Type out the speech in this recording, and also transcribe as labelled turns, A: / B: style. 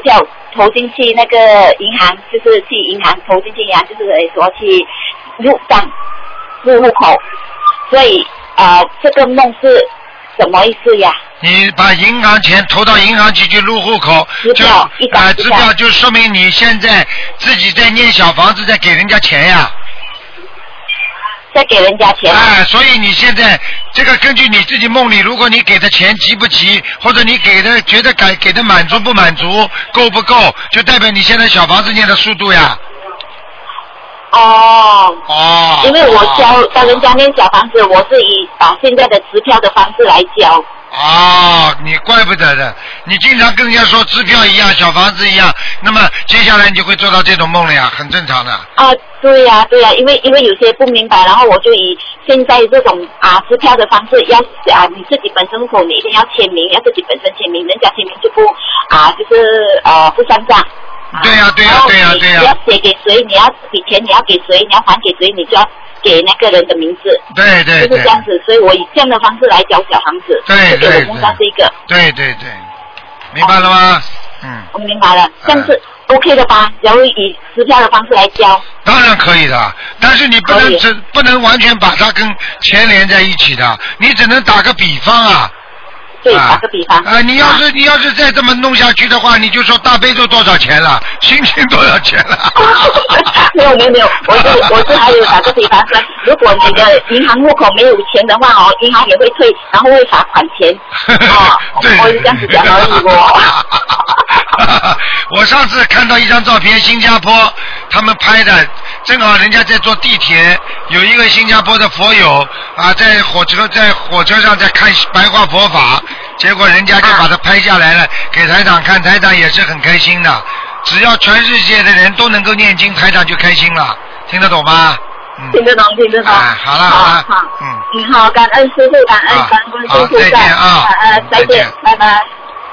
A: 叫投进去那个银行，就是去银行投进去银行，就是说去入账入户口，所以这个梦是什么意思呀？
B: 你把银行钱投到银行去入户口，
A: 支票
B: 支票就说明你现在自己在念小房子，在给人家钱呀。
A: 在给人家钱。
B: 所以你现在这个根据你自己梦里，如果你给的钱急不急，或者你给的觉得给的满足不满足，够不够，就代表你现在小房子念的速度呀。
A: 因为我教人家念小房子，我是以现在的支票的方式来教。
B: 你怪不得的，你经常跟人家说支票一样，小房子一样，那么接下来你就会做到这种梦了呀，很正常的。
A: 对呀，因为有些不明白，然后我就以现在这种支票的方式，要你自己本身户口你一定要签名，要自己本身签名，人家签名就不就是不算账。
B: 对呀。
A: 你要写给谁，你要笔钱你要给谁，你要还给谁，你就要给那个人的名字。对，就是这样子，所以我以这样的方式来教小房子。对，我梦到这个。对，
B: 明白了吗？
A: 我明白了，这样是 OK 的吧？然后以支票的方式来教。当
B: 然可以的，但是你不能完全把它跟钱连在一起的，你只能打个比方啊。
A: 对，打个比方。
B: 你要是再这么弄下去的话，你就说大悲咒多少钱了，心经多少钱了？
A: 没有，我是还有打个比方说，如果你的银行户口没有钱的话银行也会退，然后会罚款钱。我是这样子讲而已。
B: 我上次看到一张照片，新加坡他们拍的，正好人家在坐地铁，有一个新加坡的佛友在火车上在看白话佛法，结果人家就把它拍下来了，给台长看，台长也是很开心的。只要全世界的人都能够念经，台长就开心了，听得懂吗？
A: 听得懂。
B: 好了。
A: 好，感恩师父，感恩观世音菩萨。再见，拜拜。